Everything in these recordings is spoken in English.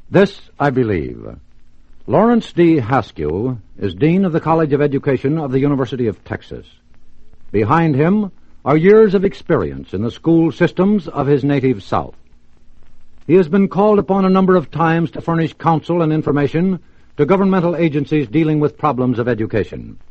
This I believe. Lawrence D. Haskew is Dean of the College of Education of the University of Texas. Behind him are years of experience in the school systems of his native South. He has been called upon a number of times to furnish counsel and information to governmental agencies dealing with problems of education.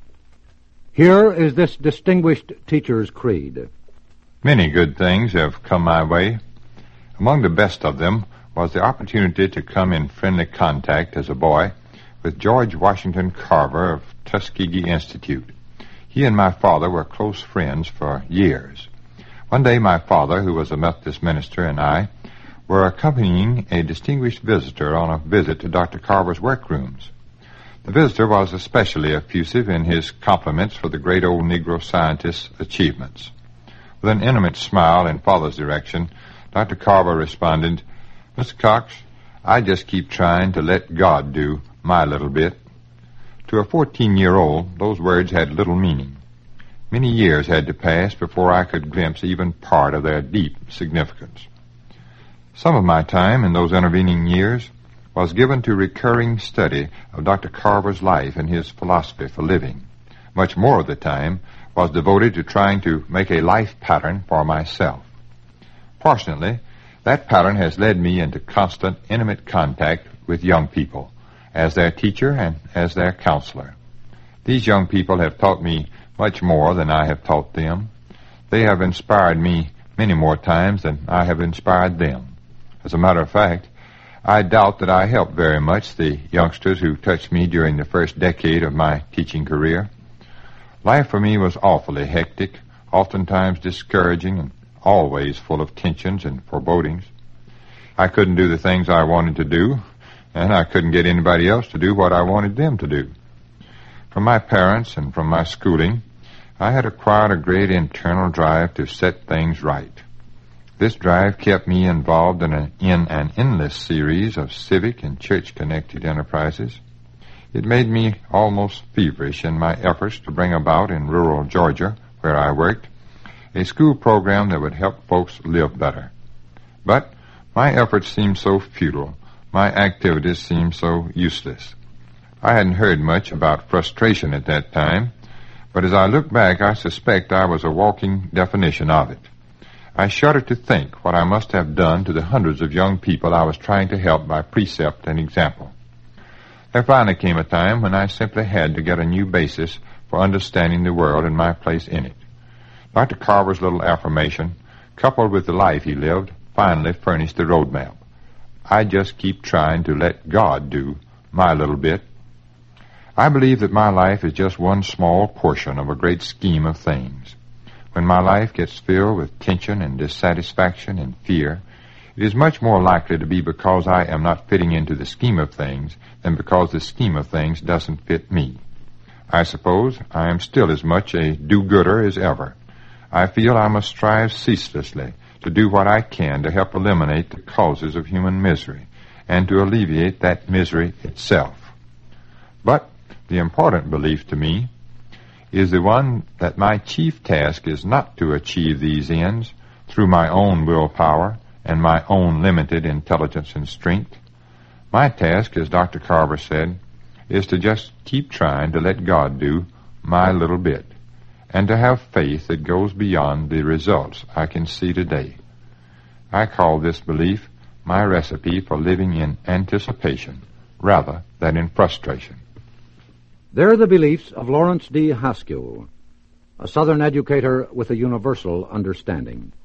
Here is this distinguished teacher's creed. Many good things have come my way. Among the best of them was the opportunity to come in friendly contact as a boy with George Washington Carver of Tuskegee Institute. He and my father were close friends for years. One day my father, who was a Methodist minister, and I were accompanying a distinguished visitor on a visit to Dr. Carver's workrooms. The visitor was especially effusive in his compliments for the great old Negro scientist's achievements. With an intimate smile in father's direction, Dr. Carver responded, "Mr. Cox, I just keep trying to let God do my little bit." To a 14-year-old, those words had little meaning. Many years had to pass before I could glimpse even part of their deep significance. Some of my time in those intervening years was given to recurring study of Dr. Carver's life and his philosophy for living. Much more of the time was devoted to trying to make a life pattern for myself. Fortunately, that pattern has led me into constant, intimate contact with young people, as their teacher and as their counselor. These young people have taught me much more than I have taught them. They have inspired me many more times than I have inspired them. As a matter of fact, I doubt that I helped very much the youngsters who touched me during the first decade of my teaching career. Life for me was awfully hectic, oftentimes discouraging, and always full of tensions and forebodings. I couldn't do the things I wanted to do, and I couldn't get anybody else to do what I wanted them to do. From my parents and from my schooling, I had acquired a great internal drive to set things right. This drive kept me involved in an endless series of civic and church-connected enterprises. It made me almost feverish in my efforts to bring about in rural Georgia, where I worked, a school program that would help folks live better. But my efforts seemed so futile. My activities seemed so useless. I hadn't heard much about frustration at that time, but as I look back, I suspect I was a walking definition of it. I shudder to think what I must have done to the hundreds of young people I was trying to help by precept and example. There finally came a time when I simply had to get a new basis for understanding the world and my place in it. Dr. Carver's little affirmation, coupled with the life he lived, finally furnished the roadmap. I just keep trying to let God do my little bit. I believe that my life is just one small portion of a great scheme of things. When my life gets filled with tension and dissatisfaction and fear, it is much more likely to be because I am not fitting into the scheme of things than because the scheme of things doesn't fit me. I suppose I am still as much a do-gooder as ever. I feel I must strive ceaselessly to do what I can to help eliminate the causes of human misery and to alleviate that misery itself. But the important belief to me is the one that my chief task is not to achieve these ends through my own willpower and my own limited intelligence and strength. My task, as Dr. Carver said, is to just keep trying to let God do my little bit, and to have faith that goes beyond the results I can see today. I call this belief my recipe for living in anticipation rather than in frustration. They're the beliefs of Lawrence D. Haskew, a Southern educator with a universal understanding.